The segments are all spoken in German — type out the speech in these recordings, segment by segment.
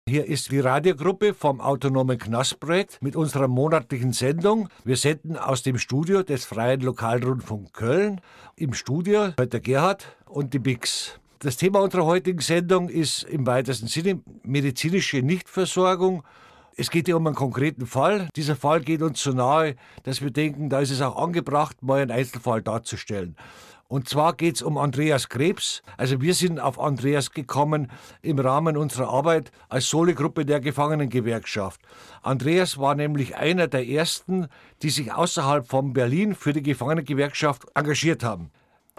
Hier ist die Radiogruppe vom Autonomen Knastprojekt mit unserer monatlichen Sendung. Wir senden aus dem Studio des Freien Lokalrundfunk Köln. Im Studio heute der Gerhard und die Bix. Das Thema unserer heutigen Sendung ist im weitesten Sinne medizinische Nichtversorgung. Es geht ja um einen konkreten Fall. Dieser Fall geht uns so nahe, dass wir denken, da ist es auch angebracht, mal einen Einzelfall darzustellen. Und zwar geht es um Andreas Krebs. Also wir sind auf Andreas gekommen im Rahmen unserer Arbeit als Sole-Gruppe der Gefangenengewerkschaft. Andreas war nämlich einer der ersten, die sich außerhalb von Berlin für die Gefangenengewerkschaft engagiert haben.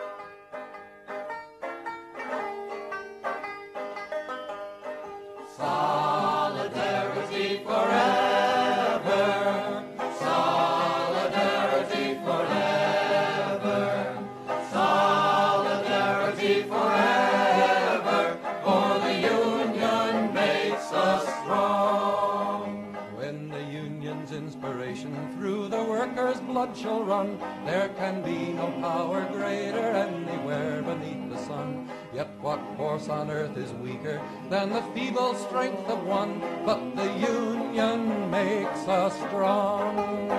Shall run. There can be no power greater anywhere beneath the sun. Yet what force on earth is weaker than the feeble strength of one? But the union makes us strong.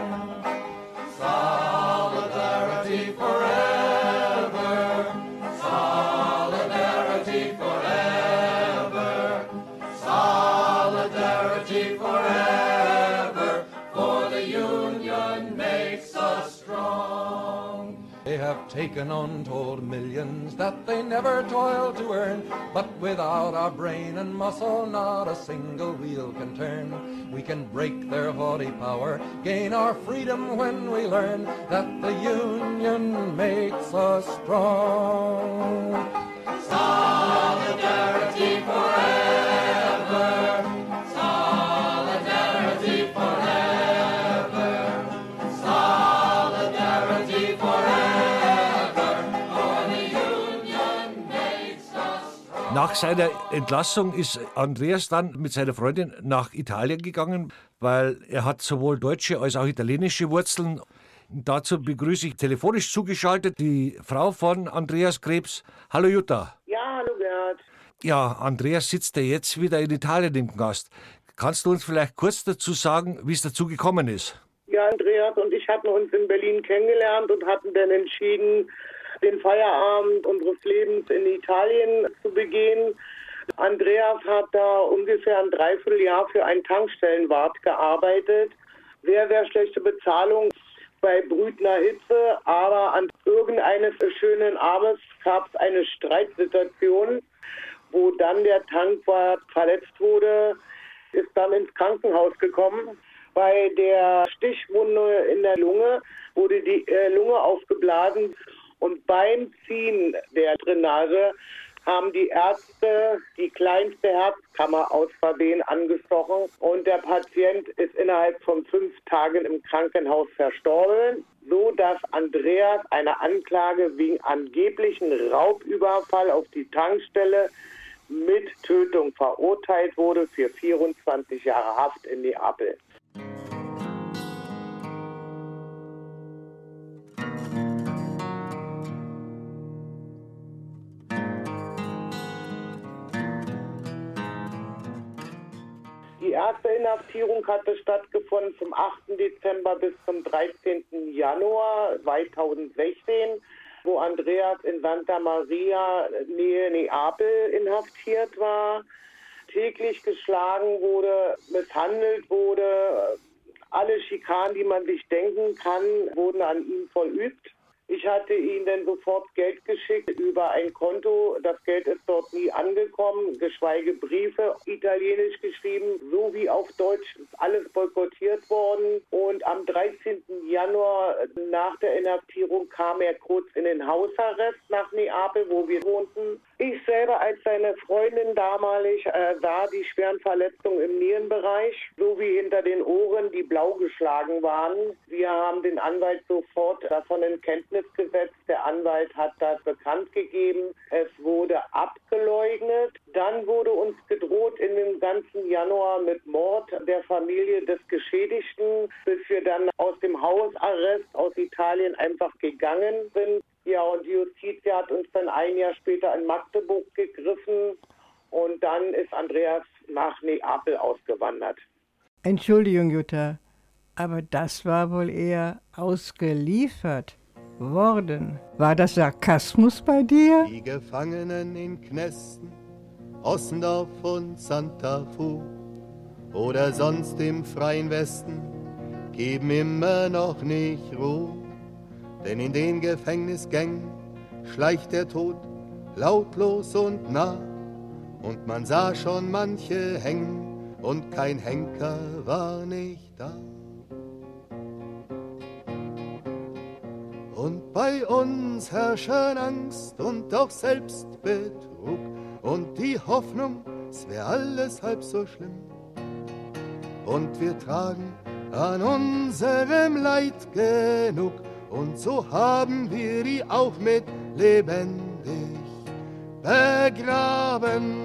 Solidarity forever. Solidarity forever. Solidarity forever. For the union makes us strong. They have taken untold millions that they never toiled to earn, but without our brain and muscle not a single wheel can turn. We can break their haughty power, gain our freedom when we learn that the union makes us strong. Solidarity forever. Solidarity forever. Solidarity forever. For the union makes us strong. Nach seiner Entlassung ist Andreas dann mit seiner Freundin nach Italien gegangen, weil er hat sowohl deutsche als auch italienische Wurzeln. Dazu begrüße ich telefonisch zugeschaltet die Frau von Andreas Krebs. Hallo Jutta. Ja, hallo Gerhard. Ja, Andreas sitzt ja jetzt wieder in Italien im Knast. Kannst du uns vielleicht kurz dazu sagen, wie es dazu gekommen ist? Ja, Andreas und ich hatten uns in Berlin kennengelernt und hatten dann entschieden, den Feierabend unseres Lebens in Italien zu begehen. Andreas hat da ungefähr ein Dreivierteljahr für einen Tankstellenwart gearbeitet. Sehr, sehr schlechte Bezahlung bei brütender Hitze, aber an irgendeines schönen Abends gab es eine Streitsituation, wo dann der Tankwart verletzt wurde, ist dann ins Krankenhaus gekommen. Bei der Stichwunde in der Lunge wurde die Lunge aufgeblasen und beim Ziehen der Drainage haben die Ärzte die kleinste Herzkammer aus Versehen angestochen und der Patient ist innerhalb von 5 Tagen im Krankenhaus verstorben, so dass Andreas eine Anklage wegen angeblichen Raubüberfall auf die Tankstelle mit Tötung verurteilt wurde für 24 Jahre Haft in Neapel. Die erste Inhaftierung hatte stattgefunden vom 8. Dezember bis zum 13. Januar 2016, wo Andreas in Santa Maria, Nähe Neapel, inhaftiert war, täglich geschlagen wurde, misshandelt wurde. Alle Schikanen, die man sich denken kann, wurden an ihm verübt. Ich hatte ihm dann sofort Geld geschickt über ein Konto. Das Geld ist dort nie angekommen, geschweige Briefe, italienisch geschrieben, so wie auf Deutsch, ist alles boykottiert worden. Und am 13. Januar nach der Inhaftierung kam er kurz in den Hausarrest nach Neapel, wo wir wohnten. Ich selber als seine Freundin damalig sah die schweren Verletzungen im Nierenbereich sowie hinter den Ohren, die blau geschlagen waren. Wir haben den Anwalt sofort davon in Kenntnis gesetzt. Der Anwalt hat das bekannt gegeben. Es wurde abgeleugnet. Dann wurde uns gedroht in dem ganzen Januar mit Mord der Familie des Geschädigten, bis wir dann aus dem Hausarrest aus Italien einfach gegangen sind. Ja, und die Justiz hat uns dann ein Jahr später in Magdeburg gegriffen und dann ist Andreas nach Neapel ausgewandert. Entschuldigung, Jutta, aber das war wohl eher ausgeliefert worden. War das Sarkasmus bei dir? Die Gefangenen in Knästen, Ossendorf und Santa Fu oder sonst im freien Westen, geben immer noch nicht Ruhe. Denn in den Gefängnisgängen schleicht der Tod lautlos und nah. Und man sah schon manche hängen und kein Henker war nicht da. Und bei uns herrschen Angst und auch Selbstbetrug und die Hoffnung, es wär alles halb so schlimm. Und wir tragen an unserem Leid genug und so haben wir die auch mit lebendig begraben.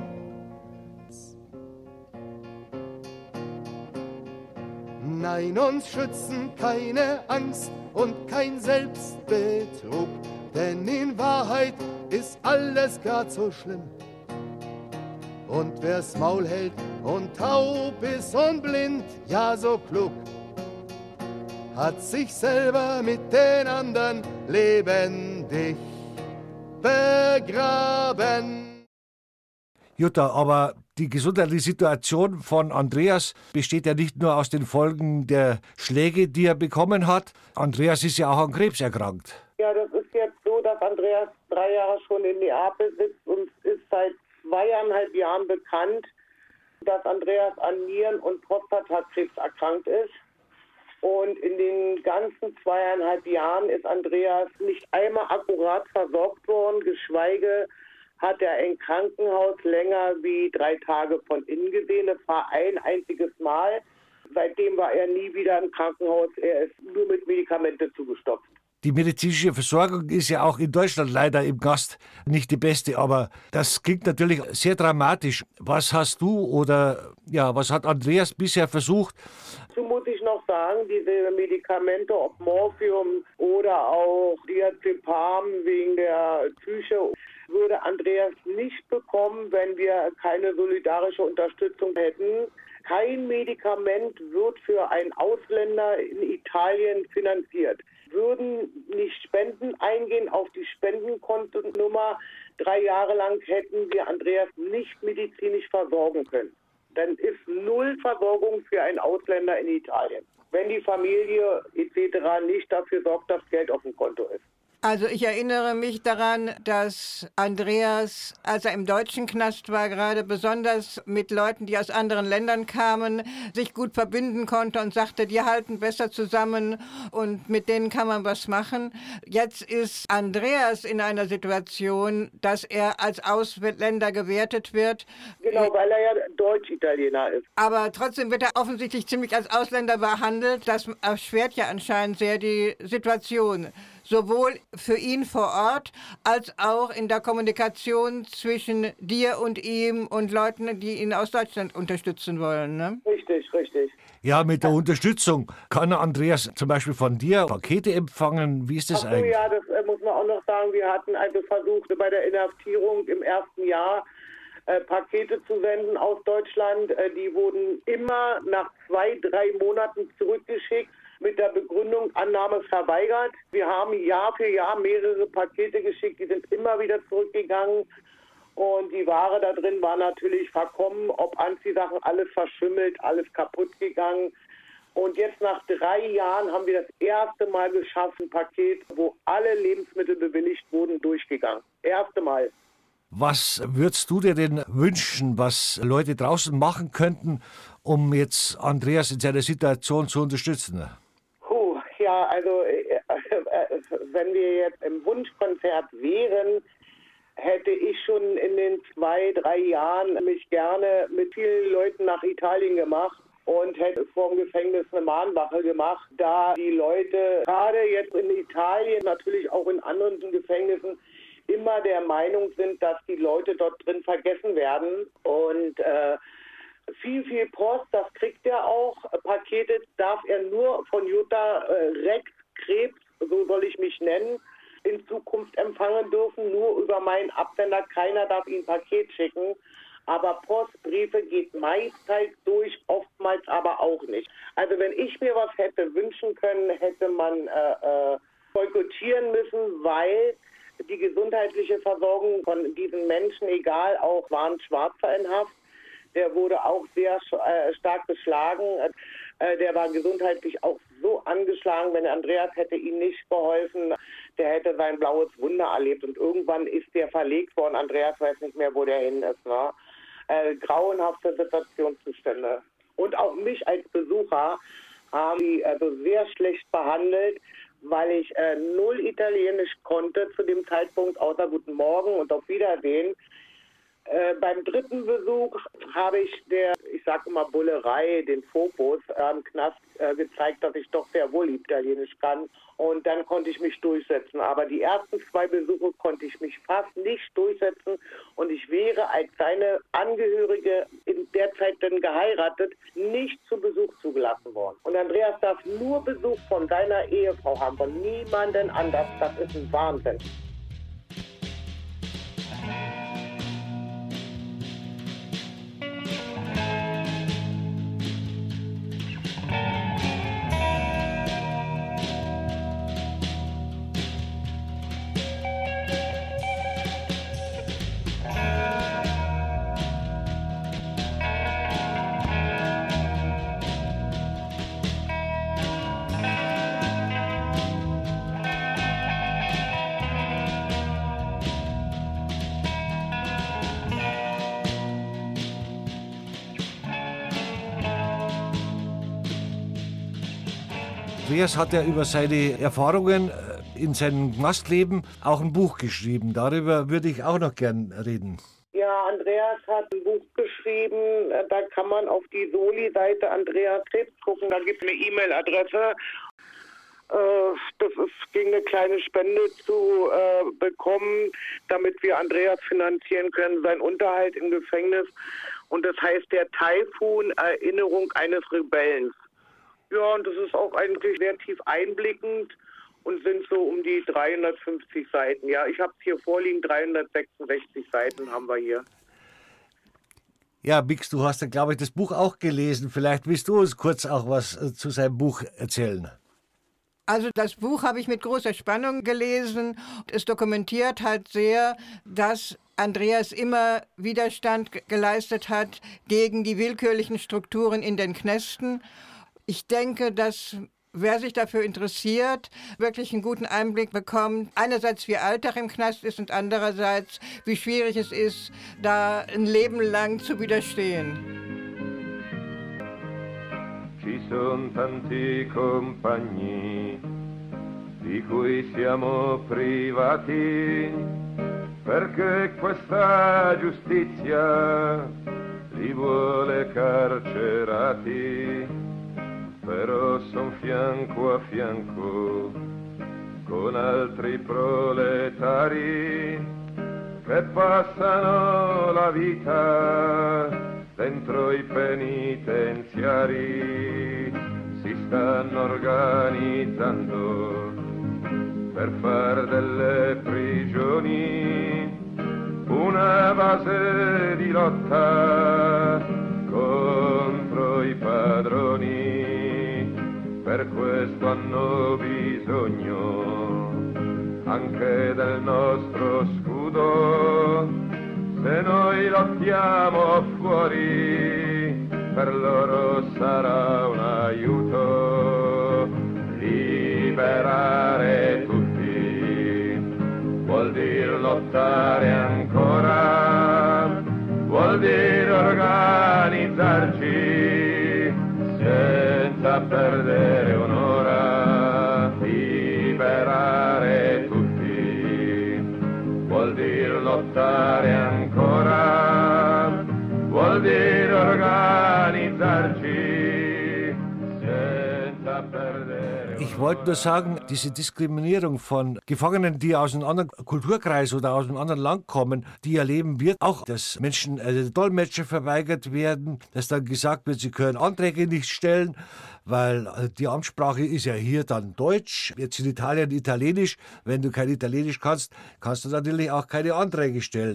Nein, uns schützen keine Angst und kein Selbstbetrug, denn in Wahrheit ist alles grad so schlimm. Und wer's Maul hält und taub ist und blind, ja so klug, hat sich selber mit den anderen lebendig begraben. Jutta, aber die gesundheitliche Situation von Andreas besteht ja nicht nur aus den Folgen der Schläge, die er bekommen hat. Andreas ist ja auch an Krebs erkrankt. Ja, das ist jetzt so, dass Andreas 3 Jahre schon in Neapel sitzt und ist seit 2,5 Jahren bekannt, dass Andreas an Nieren- und Prostatakrebs erkrankt ist. Und in den ganzen 2,5 Jahren ist Andreas nicht einmal akkurat versorgt worden, geschweige hat er ein Krankenhaus länger wie 3 Tage von innen gesehen. Das war ein einziges Mal. Seitdem war er nie wieder im Krankenhaus. Er ist nur mit Medikamente zugestopft. Die medizinische Versorgung ist ja auch in Deutschland leider im Gast nicht die beste, aber das klingt natürlich sehr dramatisch. Was hast du oder was hat Andreas bisher versucht? Dazu muss ich noch sagen, diese Medikamente, ob Morphium oder auch Diazepam wegen der Psyche, würde Andreas nicht bekommen, wenn wir keine solidarische Unterstützung hätten. Kein Medikament wird für einen Ausländer in Italien finanziert. Würden nicht Spenden eingehen auf die Spendenkontonummer, 3 Jahre lang hätten wir Andreas nicht medizinisch versorgen können. Dann ist 0 Versorgung für einen Ausländer in Italien, wenn die Familie etc. nicht dafür sorgt, dass Geld auf dem Konto ist. Also ich erinnere mich daran, dass Andreas, als er im deutschen Knast war, gerade besonders mit Leuten, die aus anderen Ländern kamen, sich gut verbinden konnte und sagte, die halten besser zusammen und mit denen kann man was machen. Jetzt ist Andreas in einer Situation, dass er als Ausländer gewertet wird. Genau, weil er ja Deutsch-Italiener ist. Aber trotzdem wird er offensichtlich ziemlich als Ausländer behandelt. Das erschwert ja anscheinend sehr die Situation. Sowohl für ihn vor Ort, als auch in der Kommunikation zwischen dir und ihm und Leuten, die ihn aus Deutschland unterstützen wollen, ne? Richtig, richtig. Ja, mit der Unterstützung kann Andreas zum Beispiel von dir Pakete empfangen. Wie ist das eigentlich? Ja, das muss man auch noch sagen. Wir hatten also versucht, bei der Inhaftierung im ersten Jahr Pakete zu senden aus Deutschland. Die wurden immer nach 2-3 Monaten zurückgeschickt mit der Begründung Annahme verweigert. Wir haben Jahr für Jahr mehrere Pakete geschickt, die sind immer wieder zurückgegangen. Und die Ware da drin war natürlich verkommen, ob Anziehsachen, alles verschimmelt, alles kaputt gegangen. Und jetzt nach 3 Jahren haben wir das erste Mal geschafft, ein Paket, wo alle Lebensmittel bewilligt wurden, durchgegangen. Erste Mal. Was würdest du dir denn wünschen, was Leute draußen machen könnten, um jetzt Andreas in seiner Situation zu unterstützen? Ja, also wenn wir jetzt im Wunschkonzert wären, hätte ich schon in den 2-3 Jahren mich gerne mit vielen Leuten nach Italien gemacht und hätte vor dem Gefängnis eine Mahnwache gemacht, da die Leute gerade jetzt in Italien, natürlich auch in anderen Gefängnissen, immer der Meinung sind, dass die Leute dort drin vergessen werden und viel Post, das kriegt er auch. Pakete darf er nur von Jutta Rex Krebs, so soll ich mich nennen, in Zukunft empfangen dürfen. Nur über meinen Absender. Keiner darf ihm ein Paket schicken. Aber Postbriefe geht meistens durch, oftmals aber auch nicht. Also wenn ich mir was hätte wünschen können, hätte man boykottieren müssen, weil die gesundheitliche Versorgung von diesen Menschen, egal, auch waren Schwarzer in Haft, der wurde auch sehr stark geschlagen. Der war gesundheitlich auch so angeschlagen, wenn Andreas hätte ihm nicht geholfen, der hätte sein blaues Wunder erlebt. Und irgendwann ist der verlegt worden. Andreas weiß nicht mehr, wo der hin ist. Ne? Grauenhafte Situationszustände. Und auch mich als Besucher haben die also sehr schlecht behandelt, weil ich null Italienisch konnte zu dem Zeitpunkt, außer Guten Morgen und auf Wiedersehen. Beim dritten Besuch habe ich ich sage immer Bullerei, den Fokus am Knast gezeigt, dass ich doch sehr wohl Italienisch kann. Und dann konnte ich mich durchsetzen. Aber die ersten 2 Besuche konnte ich mich fast nicht durchsetzen. Und ich wäre als seine Angehörige in der Zeit dann geheiratet, nicht zu Besuch zugelassen worden. Und Andreas darf nur Besuch von seiner Ehefrau haben, von niemandem anders. Das ist ein Wahnsinn. Andreas hat ja über seine Erfahrungen in seinem Knastleben auch ein Buch geschrieben. Darüber würde ich auch noch gern reden. Ja, Andreas hat ein Buch geschrieben. Da kann man auf die Soli-Seite Andreas Krebs gucken. Da gibt es eine E-Mail-Adresse. Das ist gegen eine kleine Spende zu bekommen, damit wir Andreas finanzieren können, seinen Unterhalt im Gefängnis. Und das heißt der Taifun, Erinnerung eines Rebellens. Ja, und das ist auch eigentlich sehr tief einblickend und sind so um die 350 Seiten. Ja, ich habe es hier vorliegen, 366 Seiten haben wir hier. Ja, Bix, du hast ja, glaube ich, das Buch auch gelesen. Vielleicht willst du uns kurz auch was zu seinem Buch erzählen. Also das Buch habe ich mit großer Spannung gelesen. Es dokumentiert halt sehr, dass Andreas immer Widerstand geleistet hat gegen die willkürlichen Strukturen in den Knästen. Ich denke, dass wer sich dafür interessiert, wirklich einen guten Einblick bekommt. Einerseits, wie Alltag im Knast ist und andererseits, wie schwierig es ist, da ein Leben lang zu widerstehen. Ci son tanti compagni di cui siamo privati perché questa giustizia li vuole carcerati. Però son fianco a fianco con altri proletari che passano la vita dentro i penitenziari, si stanno organizzando per far delle prigioni una base di lotta contro i padroni. Per questo hanno bisogno anche del nostro scudo. Se noi lottiamo fuori, per loro sarà un aiuto. Liberare tutti vuol dire lottare ancora, vuol dire organizzarci senza perdere un'ora. Liberare tutti vuol dire lottare ancora, vuol dire organizzarci senza perdere. Ich wollte nur sagen, diese Diskriminierung von Gefangenen, die aus einem anderen Kulturkreis oder aus einem anderen Land kommen, die erleben wird, auch, dass Menschen Dolmetscher verweigert werden, dass dann gesagt wird, sie können Anträge nicht stellen, weil die Amtssprache ist ja hier dann Deutsch, jetzt in Italien Italienisch. Wenn du kein Italienisch kannst, kannst du natürlich auch keine Anträge stellen.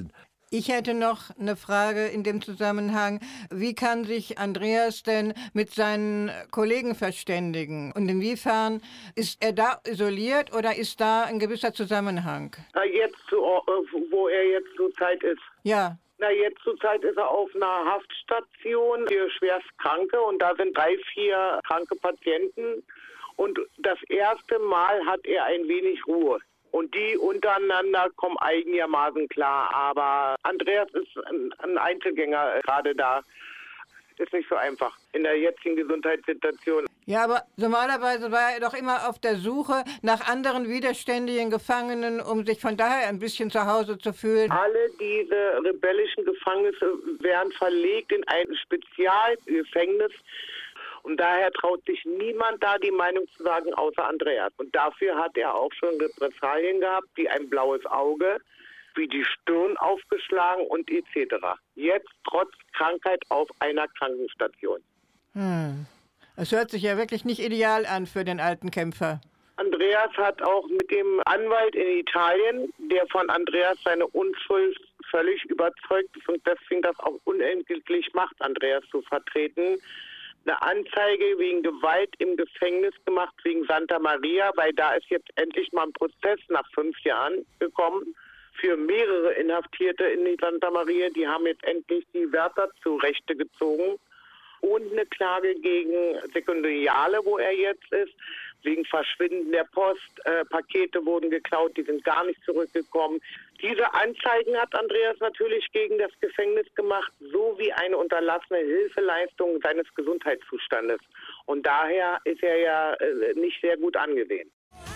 Ich hätte noch eine Frage in dem Zusammenhang. Wie kann sich Andreas denn mit seinen Kollegen verständigen? Und inwiefern ist er da isoliert oder ist da ein gewisser Zusammenhang? Jetzt, wo er jetzt zurzeit ist. Ja. Jetzt zurzeit ist er auf einer Haftstation für Schwerstkranke und da sind 3, 4 kranke Patienten. Und das erste Mal hat er ein wenig Ruhe. Und die untereinander kommen einigermaßen klar. Aber Andreas ist ein Einzelgänger gerade da. Ist nicht so einfach in der jetzigen Gesundheitssituation. Ja, aber normalerweise war er doch immer auf der Suche nach anderen widerständigen Gefangenen, um sich von daher ein bisschen zu Hause zu fühlen. Alle diese rebellischen Gefängnisse werden verlegt in ein Spezialgefängnis. Und daher traut sich niemand da, die Meinung zu sagen, außer Andreas. Und dafür hat er auch schon Repressalien gehabt, wie ein blaues Auge, wie die Stirn aufgeschlagen und etc. Jetzt trotz Krankheit auf einer Krankenstation. Es hört sich ja wirklich nicht ideal an für den alten Kämpfer. Andreas hat auch mit dem Anwalt in Italien, der von Andreas seine Unschuld völlig überzeugt ist und deswegen das auch unentgeltlich macht, Andreas zu vertreten, eine Anzeige wegen Gewalt im Gefängnis gemacht, wegen Santa Maria, weil da ist jetzt endlich mal ein Prozess nach 5 Jahren gekommen für mehrere Inhaftierte in die Santa Maria. Die haben jetzt endlich die Wärter zu Rechte gezogen. Und eine Klage gegen Sekundariale, wo er jetzt ist, wegen Verschwinden der Post. Pakete wurden geklaut, die sind gar nicht zurückgekommen. Diese Anzeigen hat Andreas natürlich gegen das Gefängnis gemacht, sowie eine unterlassene Hilfeleistung seines Gesundheitszustandes. Und daher ist er ja nicht sehr gut angesehen.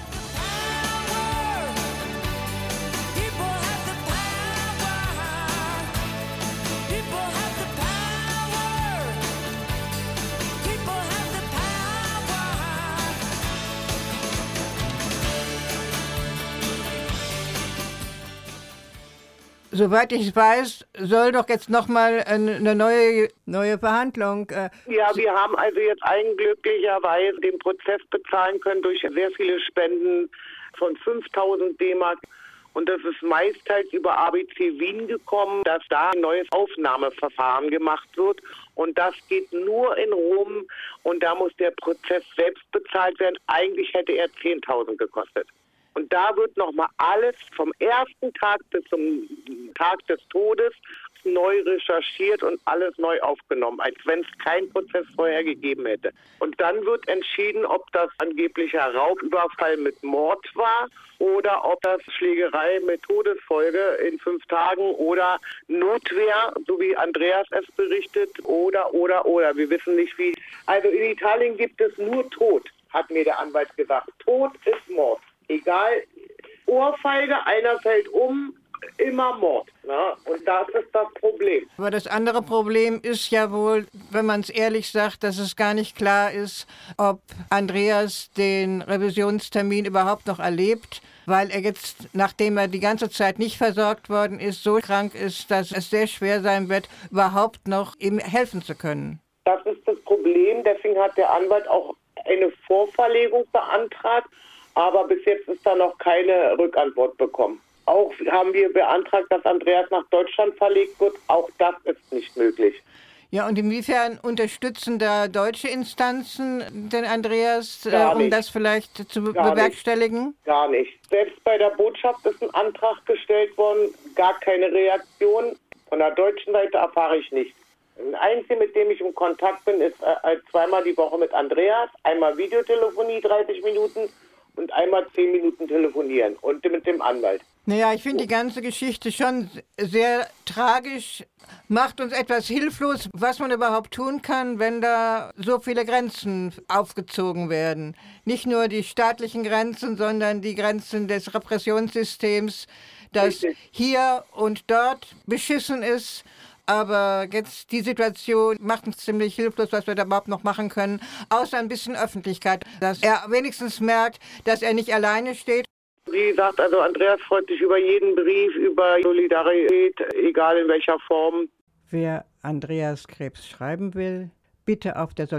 Soweit ich weiß, soll doch jetzt nochmal eine neue Verhandlung. Ja, wir haben also jetzt glücklicherweise den Prozess bezahlen können durch sehr viele Spenden von 5.000 D-Mark. Und das ist meistens über ABC Wien gekommen, dass da ein neues Aufnahmeverfahren gemacht wird. Und das geht nur in Rom und da muss der Prozess selbst bezahlt werden. Eigentlich hätte er 10.000 gekostet. Und da wird nochmal alles vom ersten Tag bis zum Tag des Todes neu recherchiert und alles neu aufgenommen, als wenn es keinen Prozess vorher gegeben hätte. Und dann wird entschieden, ob das angeblicher Raubüberfall mit Mord war oder ob das Schlägerei mit Todesfolge in 5 Tagen oder Notwehr, so wie Andreas es berichtet, oder. Wir wissen nicht wie. Also in Italien gibt es nur Tod, hat mir der Anwalt gesagt. Tod ist Mord. Egal, Ohrfeige, einer fällt um, immer Mord. Ne? Und das ist das Problem. Aber das andere Problem ist ja wohl, wenn man es ehrlich sagt, dass es gar nicht klar ist, ob Andreas den Revisionstermin überhaupt noch erlebt, weil er jetzt, nachdem er die ganze Zeit nicht versorgt worden ist, so krank ist, dass es sehr schwer sein wird, überhaupt noch ihm helfen zu können. Das ist das Problem. Deswegen hat der Anwalt auch eine Vorverlegung beantragt. Aber bis jetzt ist da noch keine Rückantwort bekommen. Auch haben wir beantragt, dass Andreas nach Deutschland verlegt wird. Auch das ist nicht möglich. Ja, und inwiefern unterstützen da deutsche Instanzen den Andreas, um das vielleicht zu bewerkstelligen? Gar nicht. Selbst bei der Botschaft ist ein Antrag gestellt worden, gar keine Reaktion. Von der deutschen Seite erfahre ich nichts. Der Einzige, mit dem ich im Kontakt bin, ist 2-mal die Woche mit Andreas. Einmal Videotelefonie, 30 Minuten. Und einmal 10 Minuten telefonieren und mit dem Anwalt. Naja, ich finde die ganze Geschichte schon sehr tragisch, macht uns etwas hilflos, was man überhaupt tun kann, wenn da so viele Grenzen aufgezogen werden. Nicht nur die staatlichen Grenzen, sondern die Grenzen des Repressionssystems, das hier und dort beschissen ist. Aber jetzt die Situation macht uns ziemlich hilflos, was wir da überhaupt noch machen können, außer ein bisschen Öffentlichkeit, dass er wenigstens merkt, dass er nicht alleine steht. Wie gesagt, also Andreas freut sich über jeden Brief, über Solidarität, egal in welcher Form. Wer Andreas Krebs schreiben will, bitte auf der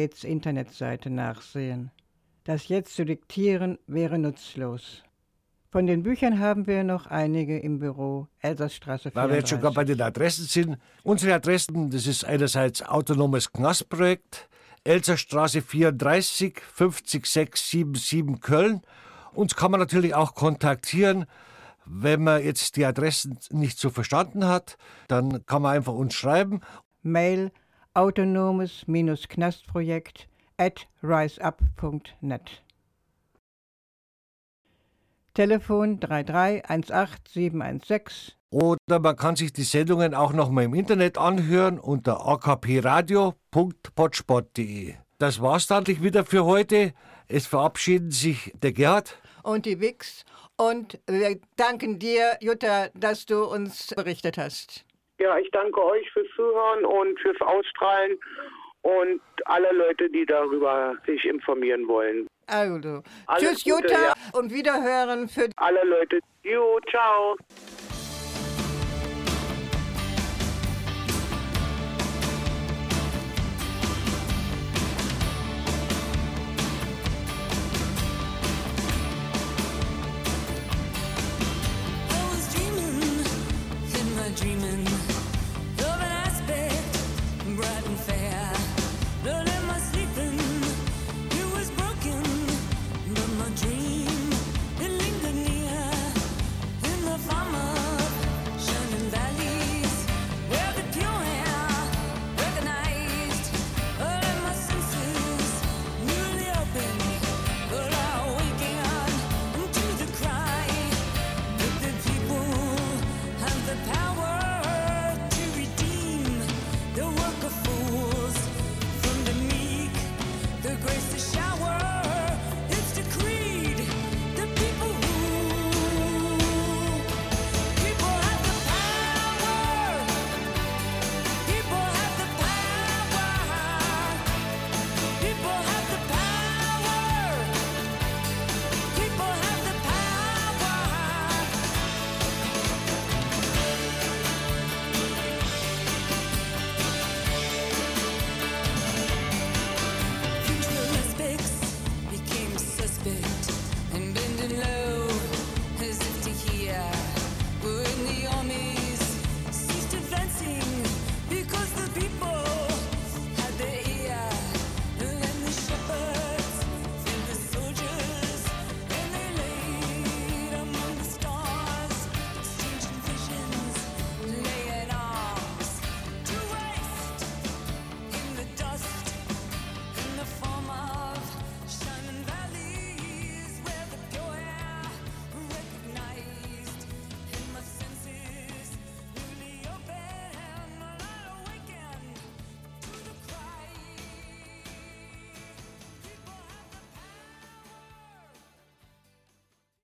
Solidaritäts-Internetseite nachsehen. Das jetzt zu diktieren wäre nutzlos. Von den Büchern haben wir noch einige im Büro, Elsassstraße 34. Weil wir jetzt schon gerade bei den Adressen sind. Unsere Adressen, das ist einerseits Autonomes Knastprojekt, Elsassstraße 34, 50677 Köln. Uns kann man natürlich auch kontaktieren. Wenn man jetzt die Adressen nicht so verstanden hat, dann kann man einfach uns schreiben. Mail autonomes-knastprojekt@riseup.net. Telefon 3318716. Oder man kann sich die Sendungen auch noch mal im Internet anhören unter akpradio.potspot.de. Das war's dann wieder für heute. Es verabschieden sich der Gerhard Und die Wix. Und wir danken dir, Jutta, dass du uns berichtet hast. Ja, ich danke euch fürs Zuhören und fürs Ausstrahlen und alle Leute, die darüber sich informieren wollen. Also, Alles tschüss, Gute, Jutta, ja. und Wiederhören für Alle Leute. Jo, ciao. Dreaming of an aspect bright and fair, learning my sleep.